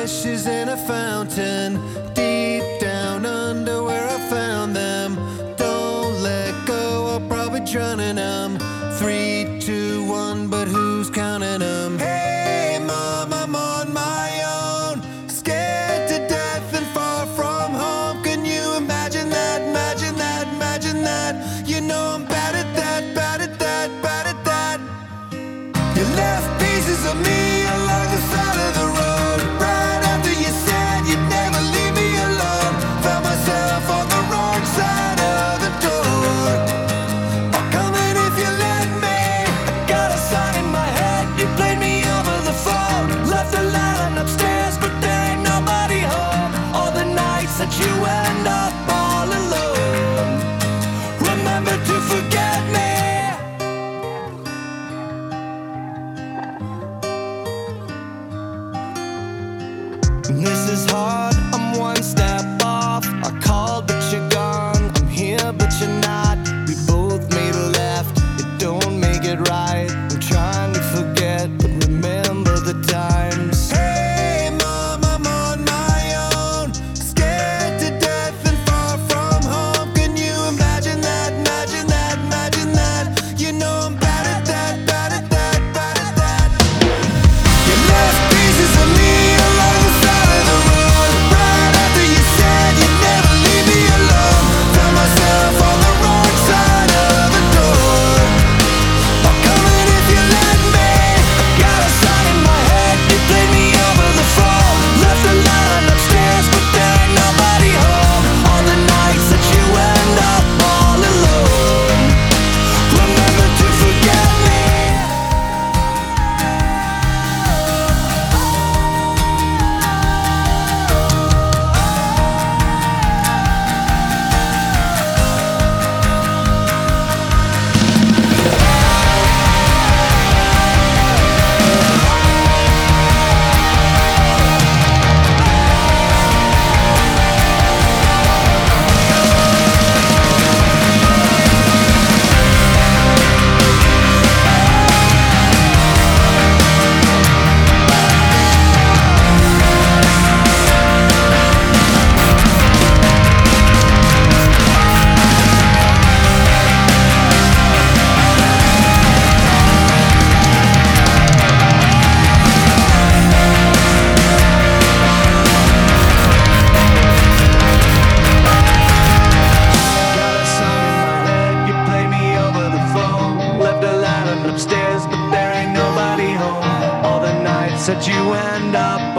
ashes in a fountain, deep down under where I found them. Don't let go, I'll probably drown in them. 3, 2, 1, but who's counting them? Hey mom, I'm on my own, scared to death and far from home. Can you imagine that, imagine that, imagine that? You know I'm bad at that, bad at that, bad at that. You left pieces of me along the side of the road, right after you said you'd never leave me alone. Found myself on the wrong side of the door. I'll come in if you let me. I got a sign in my head, you played me over the phone. Left the line upstairs, but there ain't nobody home. All the nights that you end up all alone, remember to forget me. This is hard, I'm one step off. I called but you're gone, I'm here but you're not. We both made a left, it don't make it right. I'm trying to forget, but remember the times. Hey mom, I'm on my own, scared to death and far from home. Can you imagine that, imagine that, imagine that? You know I'm bad at that, bad at that, bad at that. You left pieces of me along the side of the road, right after you said you'd never leave me alone. Found myself on the wrong side of the door. I'll come in if you let me. I got a sign in my head, you played me over the phone. Left the line upstairs, but there ain't nobody home. All the nights that you end up all alone, remember to forget me. Upstairs, but there ain't nobody home. All the nights that you end up